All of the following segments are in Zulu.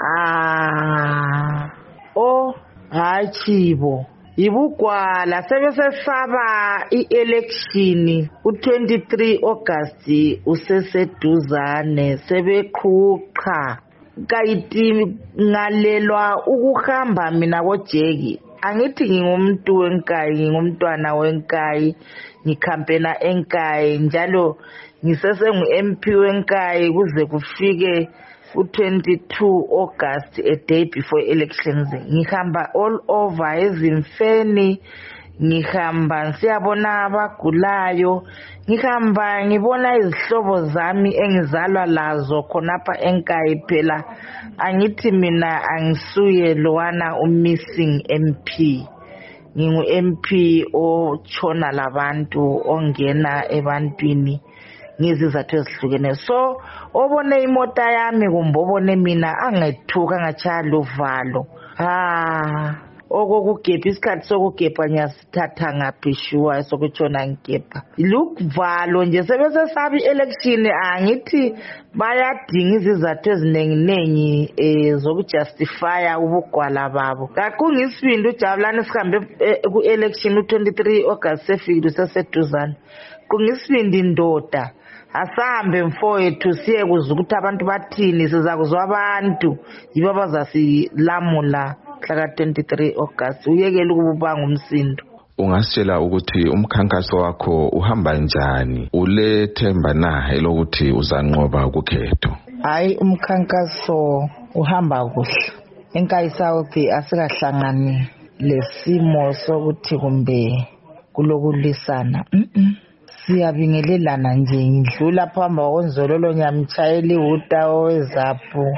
Hayi Chibo, ibugwala sebesesaba i-election u-23 August useseduzane sebeqhuqa kayiti ngalelwa ukuhamba mina koJeki. Angithi ngingumuntu wenkayi, ngingumntwana wenkayi, ngikhampena enkayi njalo ngisesengu MP wenkayi kuze kufike u-22 August, a day before elections. Ngihamba all over ezimfeni, ngihamba siyabona abagulayo, ngihamba ngibona izihlobo zami engizalwa lazo khonapha enkayi. Phela angithi mina angisuye lowana missing MP, ngingu MP ochona labantu, ongena ebantwini ngizizathu ezihlukeneyo. So obone imota yami kumbe obone mina angethuka angachaya luvalo. Okokugebha, isikhathi sokugebha ngiyasithatha ngaphi shuwa sokutshona ngigebha. Lukuvalo nje sebesesabi election. Angithi bayadinga izizathu ezinenginengi zokujustifya ubugwala babo. Kakungisibindi uJabulani sihambe ku-election u-23 August sefikile useseduzane. Kungisibindi ndoda. Asambe mfowethu siye kuzwa ukuthi abantu bathini, sizakuzwa abantu yibo abazasilamula mhla ka-23 August. Uyekele ukubanga umsindo. Ungasitshela ukuthi umkhankaso wakho uhamba njani? Ulethemba na elokuthi uzanqoba ukukhetho? Hayi, umkhankaso uhamba kuhle. Enkayi South asikahlangani lesimo sokuthi kumbe kulokulisana. Siyabingelelana nje. Ngidlula phamba konzololo ngiyamtshayela ihuta owezaphu.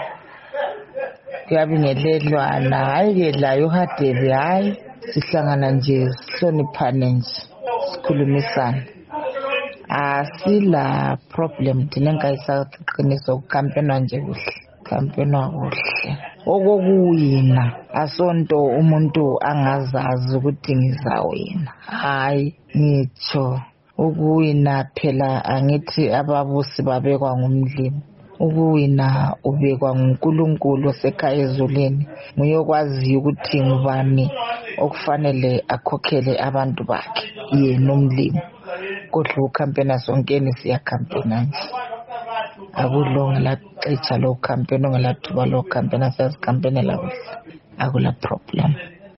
Kuyabingelelwana. Hayi ke layo uHadebe, hayi sihlangana nje sihloniphane nje sikhulumisana. Asila problem thina enkayi South. Qiniso ukukhampenwa nje kuhle, khampenwa kuhle. Okokuyina asonto umuntu angazazi ukuthi ngizawina. Hayi ngitsho ukuwina phela angithi ababusi babekwa ngumlimi. Ukuwina ubekwa nguNkulunkulu osekhaya ezulwini, nguye okwaziyo ukuthi ngubani okufanele akhokhele abantu bakhe, yena umlimi. Kodwa ukhampena sonkeni siyakhampena nje. Akulonga laxetsha lo khampena, ongelathuba lo khampena, siyazikhampenela kuhle. Akula problem.